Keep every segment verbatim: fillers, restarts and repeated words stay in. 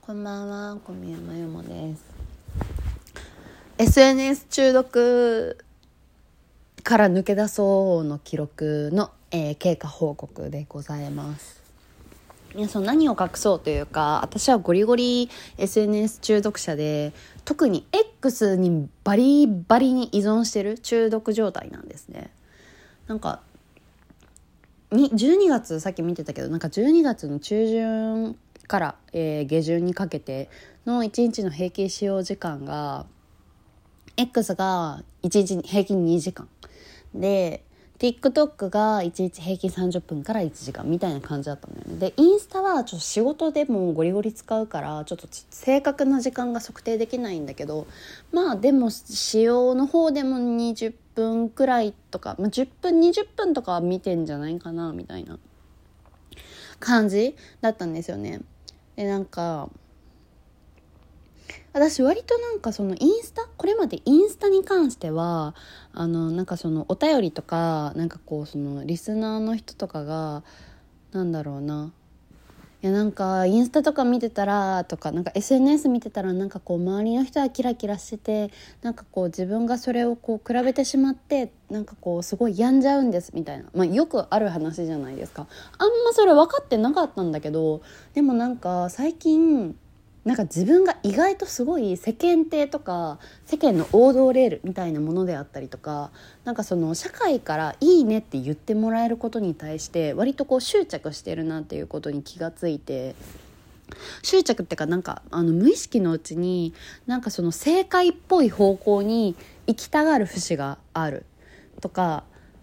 こんばんは、小宮山よもです。 エスエヌエス 中毒から抜け出そうの記録の、えー経過報告でございます。いやその何を隠そうというか、私はゴリゴリ エスエヌエス 中毒者で、特に X にバリバリに依存してる中毒状態なんですね。なんかにじゅうにがつ、さっき見てたけど、なんかじゅうにがつの中旬から、えー下旬にかけてのいちにちの平均使用時間が X がいちにち平均にじかんで、 TikTok がいちにち平均さんじゅっぷんからいちじかんみたいな感じだったんだよね。でインスタはちょっと仕事でもゴリゴリ使うからちょっと正確な時間が測定できないんだけど、まあでも使用の方でもにじゅっぷんくらいとか、まあ、じゅっぷんにじゅっぷんとかは見てんじゃないかなみたいな感じだったんですよね。でなんか私割となんかそのインスタこれまでインスタに関してはあのなんかそのお便りとかなんかこうそのリスナーの人とかがなんだろうないやなんかインスタとか見てたらとかなんか エスエヌエス 見てたらなんかこう周りの人はキラキラしててなんかこう自分がそれをこう比べてしまってなんかこうすごい病んじゃうんですみたいな、まあ、よくある話じゃないですか。あんまそれ分かってなかったんだけど、でもなんか最近なんか自分が意外とすごい世間体とか世間の王道レールみたいなものであったりとか、なんかその社会からいいねって言ってもらえることに対して割とこう執着してるなっていうことに気がついて、執着ってかなんかあの無意識のうちになんかその正解っぽい方向に行きたがる節があるとか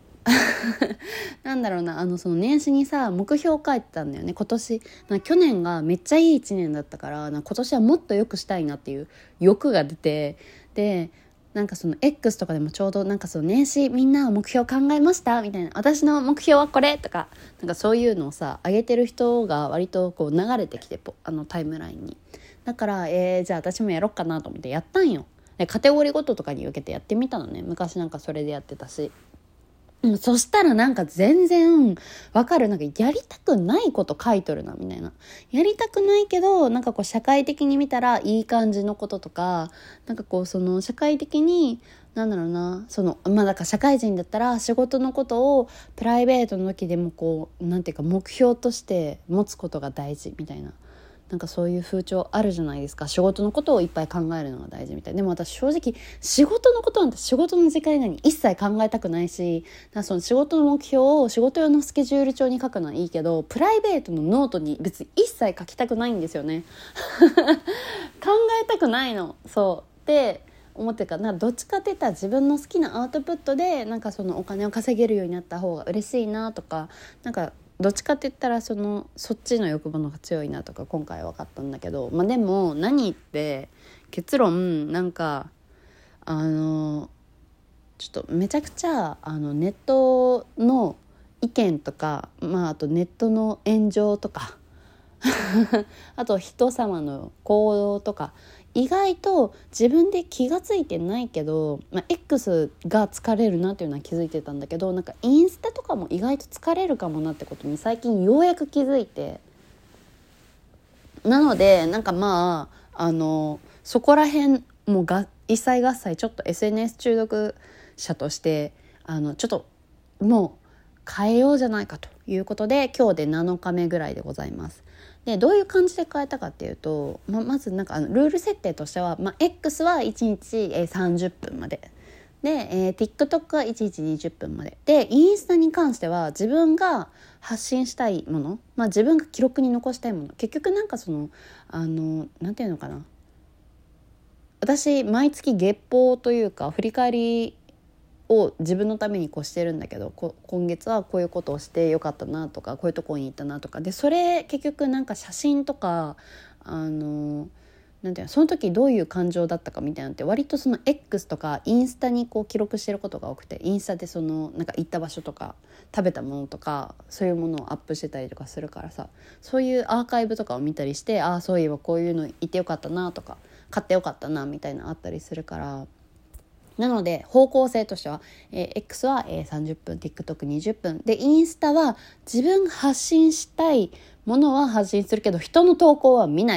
なんだろうな、あのその年始にさ目標書いてたんだよね。今年な去年がめっちゃいいいちねんだったからな、今年はもっと良くしたいなっていう欲が出て、でなんかその X とかでもちょうどなんかその年始みんな目標考えましたみたいな、私の目標はこれとかなんかそういうのをさ上げてる人が割とこう流れてきてあのタイムラインに、だからえー、じゃあ私もやろっかなと思ってやったんよ。でカテゴリーごととかに受けてやってみたのね。昔なんかそれでやってたし、うん、そしたらなんか全然わかる。なんかやりたくないこと書いとるなみたいな。やりたくないけどなんかこう社会的に見たらいい感じのこととか、なんかこうその社会的になんだろうな、そのまあだから社会人だったら仕事のことをプライベートの時でもこうなんていうか目標として持つことが大事みたいな。なんかそういう風潮あるじゃないですか。仕事のことをいっぱい考えるのが大事みたい。でも私正直仕事のことなんて仕事の時間以外に一切考えたくないし、だからその仕事の目標を仕事用のスケジュール帳に書くのはいいけど、プライベートのノートに別に一切書きたくないんですよね考えたくないの。そうで思ってるから、なんかどっちかって言ったら自分の好きなアウトプットでなんかそのお金を稼げるようになった方が嬉しいなとか、なんかどっちかって言ったらそのそっちの欲望の方が強いなとか今回分かったんだけど、まあ、でも何って結論なんかあのちょっとめちゃくちゃあのネットの意見とか、まあ、あとネットの炎上とかあと人様の行動とか意外と自分で気がついてないけど、まあ、X が疲れるなっていうのは気づいてたんだけど、なんかインスタとかも意外と疲れるかもなってことに最近ようやく気づいて、なのでなんかまああのそこら辺もうが一切合切ちょっと エスエヌエス 中毒者としてあのちょっともう変えようじゃないかということで、今日でなのかめぐらいでございます。でどういう感じで変えたかっていうと、ままずなんかあのルール設定としては、まあ、X はいちにちさんじゅっぷんまでで、えー、TikTok はいちにちにじゅっぷんまでで、インスタに関しては自分が発信したいもの、まあ、自分が記録に残したいもの、結局なんかそのあのなんていうのかな、私毎月月報というか振り返りを自分のためにこうしてるんだけど、こ今月はこういうことをしてよかったなとか、こういうとこに行ったなとかで、それ結局なんか写真とかあのなんていうの、その時どういう感情だったかみたいなのって割とその X とかインスタにこう記録してることが多くて、インスタでそのなんか行った場所とか食べたものとかそういうものをアップしてたりとかするからさ、そういうアーカイブとかを見たりして、ああそういえばこういうの行ってよかったなとか買ってよかったなみたいなのあったりするから、なので方向性としては、えー、X は、えー、さんじゅっぷん TikTokにじゅっぷんで、インスタは自分が発信したいものは発信するけど人の投稿は見ない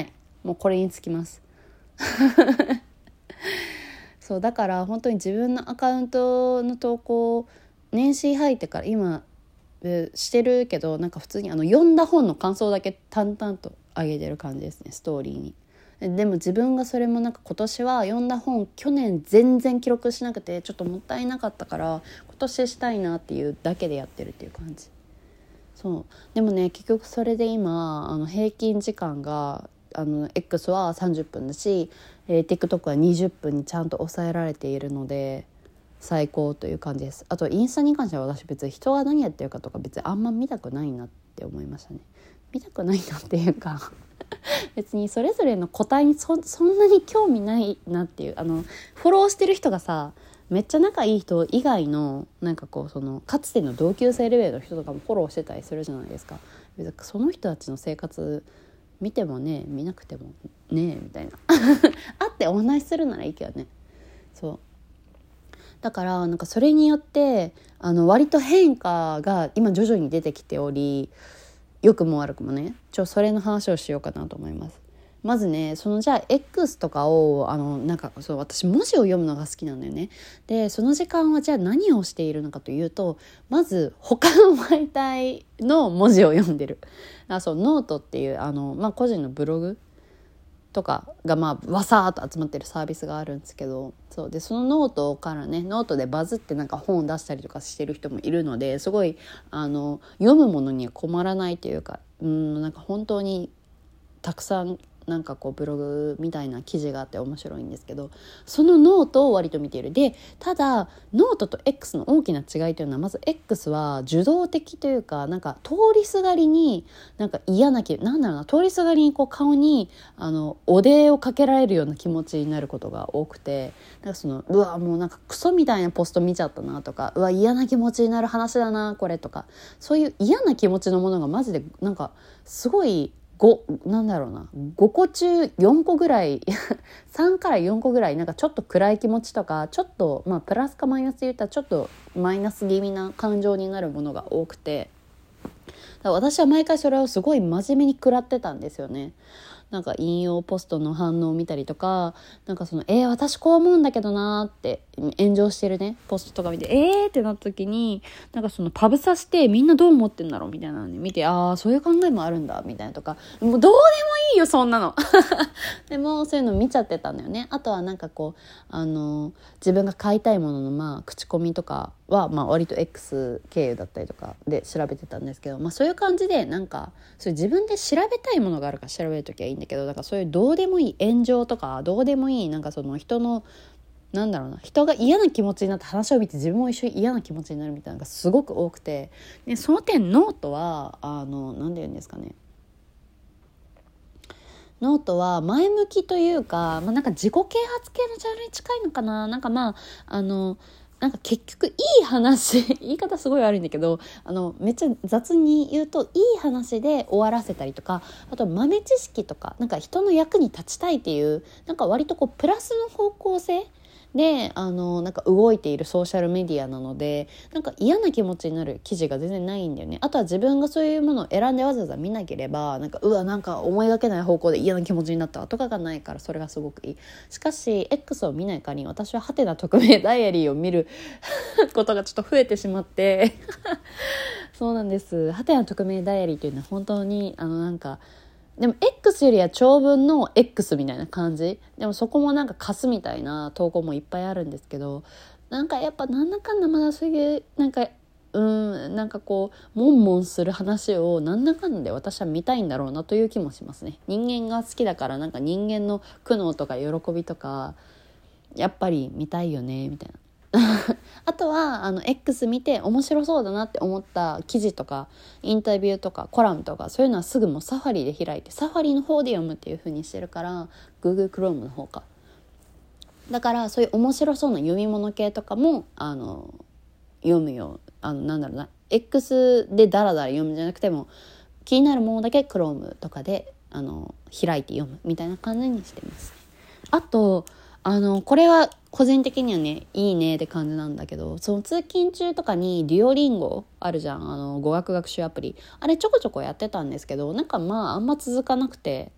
もうこれにつきますそうだから本当に自分のアカウントの投稿年始入ってから今してるけど、なんか普通にあの読んだ本の感想だけ淡々と上げてる感じですね、ストーリーに。でも自分がそれもなんか今年は読んだ本去年全然記録しなくてちょっともったいなかったから今年したいなっていうだけでやってるっていう感じ。そうでもね結局それで今あの平均時間があの X はさんじゅっぷんだし、えー、TikTok はにじゅっぷんにちゃんと抑えられているので最高という感じです。あとインスタに関しては私別に人が何やってるかとか別にあんま見たくないなって思いましたね。見たくないなっていうか別にそれぞれの個体に そ, そんなに興味ないなっていう、あのフォローしてる人がさめっちゃ仲いい人以外のなんかこうそのかつての同級生レベルの人とかもフォローしてたりするじゃないですか。別にその人たちの生活見てもね見なくてもねみたいな会ってお話しするならいいけどね。そうだからなんかそれによってあの割と変化が今徐々に出てきており、良くも悪くもね、ちょそれの話をしようかなと思います。まずねそのじゃあ X とかをあのなんかそう私文字を読むのが好きなんだよね。でその時間はじゃあ何をしているのかというと、まず他の媒体の文字を読んでる。あそうノートっていうあの、まあ、個人のブログとかがまあわさーっと集まってるサービスがあるんですけど、そうでそのノートからねノートでバズってなんか本を出したりとかしてる人もいるので、すごいあの読むものには困らないというか、うんなんか本当にたくさんなんかこうブログみたいな記事があって面白いんですけど、そのノートを割と見ている。でただノートと X の大きな違いというのは、まず X は受動的というか、なんか通りすがりになんか嫌な気なんだろうな通りすがりにこう顔にあのおでをかけられるような気持ちになることが多くて、なんかそのうわもうなんかクソみたいなポスト見ちゃったなとか、うわ嫌な気持ちになる話だなこれとか、そういう嫌な気持ちのものがマジでなんかすごいごなんだろうなごこ中よんこぐらいさんからよんこぐらいなんかちょっと暗い気持ちとか、ちょっとまあプラスかマイナスで言ったらちょっとマイナス気味な感情になるものが多くて、だから私は毎回それをすごい真面目に食らってたんですよね。なんか引用ポストの反応を見たりとか、なんかそのえー、私こう思うんだけどなって炎上してるねポストとか見てえーってなった時に、なんかそのパブさしてみんなどう思ってんだろうみたいなの見て、ああそういう考えもあるんだみたいなとか、もうどうでもいいよそんなのでもそういうの見ちゃってたんだよね。あとはなんかこうあの自分が買いたいもののまあ口コミとかはまあ割と X 経由だったりとかで調べてたんですけど、まあそういう感じでなんかそれ自分で調べたいものがあるから調べるときはいいんだけど、なんかそういうどうでもいい炎上とかどうでもいいなんかその人のなんだろうな人が嫌な気持ちになって話を見て自分も一緒に嫌な気持ちになるみたいなのがすごく多くて、でその点ノートはあのなんて言うんですかね、ノートは前向きというか、まあ、なんか自己啓発系のジャンルに近いのかな。なんかまああのなんか結局いい話言い方すごい悪いんだけど、あのめっちゃ雑に言うといい話で終わらせたりとか、あと豆知識とかなんか人の役に立ちたいっていうなんか割とこうプラスの方向性であのなんか動いているソーシャルメディアなので、なんか嫌な気持ちになる記事が全然ないんだよね。あとは自分がそういうものを選んでわざわざ見なければなんかうわなんか思いがけない方向で嫌な気持ちになったとかがないから、それがすごくいい。しかし X を見ない限り私はハテナ匿名ダイアリーを見ることがちょっと増えてしまってそうなんです。ハテナ匿名ダイアリーというのは本当にあのなんかでも X よりは長文の X みたいな感じでも、そこもなんか貸すみたいな投稿もいっぱいあるんですけど、なんかやっぱなんだかんだまだそういうなんかうんなんかこう悶々する話をなんだかんだで私は見たいんだろうなという気もしますね。人間が好きだから、なんか人間の苦悩とか喜びとかやっぱり見たいよねみたいなあとはあの X 見て面白そうだなって思った記事とかインタビューとかコラムとかそういうのはすぐもうサファリで開いてサファリの方で読むっていう風にしてるから、 Google Chrome の方かだから、そういう面白そうな読み物系とかもあの読むよ。あのなんだろうな X でダラダラ読むんじゃなくても気になるものだけ Chrome とかであの開いて読むみたいな感じにしてます。あとあのこれは個人的にはねいいねって感じなんだけど、その通勤中とかにデュオリンゴあるじゃん、あの語学学習アプリ、あれちょこちょこやってたんですけど、なんかまああんま続かなくて、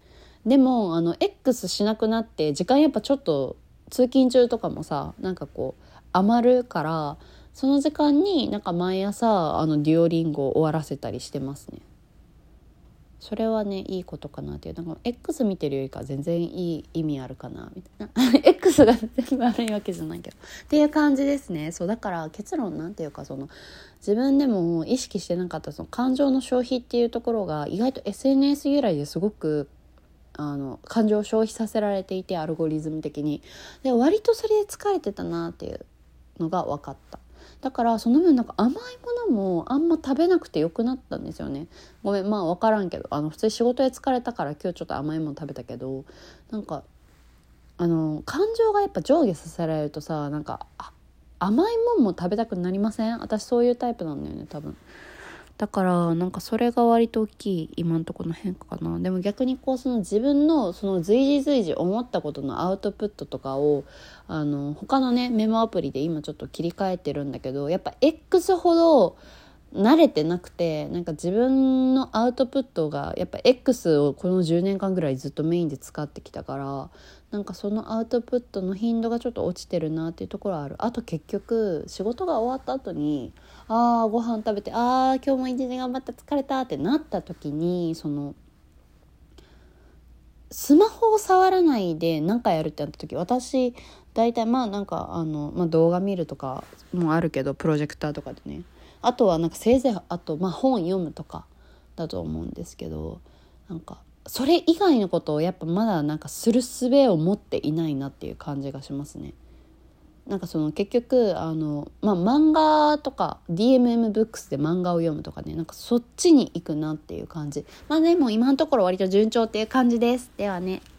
でもあの X しなくなって時間やっぱちょっと通勤中とかもさなんかこう余るから、その時間になんか毎朝あのデュオリンゴを終わらせたりしてますね。それはねいいことかなっていう、なんか X 見てるよりか全然いい意味あるかなみたいなX が全部悪いわけじゃないけどっていう感じですね。そうだから結論なんていうか、その自分でも意識してなかったその感情の消費っていうところが意外と エスエヌエス 由来ですごくあの感情を消費させられていて、アルゴリズム的にで割とそれで疲れてたなっていうのが分かった。だからその分なんか甘いものもあんま食べなくてよくなったんですよね。ごめんまあ分からんけど、あの普通に仕事で疲れたから今日ちょっと甘いもの食べたけど、なんかあの感情がやっぱ上下させられるとさ、なんかあ甘いもんも食べたくなりません？私そういうタイプなんだよね多分。だからなんかそれが割と大きい今のところの変化かな。でも逆にこうその自分のその随時随時思ったことのアウトプットとかをあの他のねメモアプリで今ちょっと切り替えてるんだけど、やっぱ X ほど慣れてなくて、なんか自分のアウトプットがやっぱ X をこのじゅうねんかんぐらいずっとメインで使ってきたから、なんかそのアウトプットの頻度がちょっと落ちてるなっていうところはある。あと結局仕事が終わった後にあーご飯食べてあー今日も一日頑張った疲れたってなった時に、そのスマホを触らないで何かやるってなった時、私大体まあなんかあの、まあ、動画見るとかもあるけどプロジェクターとかでね、あとはなんかせいぜいあとまあ本読むとかだと思うんですけど、なんかそれ以外のことをやっぱまだなんかする術を持っていないなっていう感じがしますね。なんかその結局あの、まあ、漫画とか ディーエムエム ブックスで漫画を読むとかね、なんかそっちに行くなっていう感じ。まあでも今のところ割と順調っていう感じです。ではね。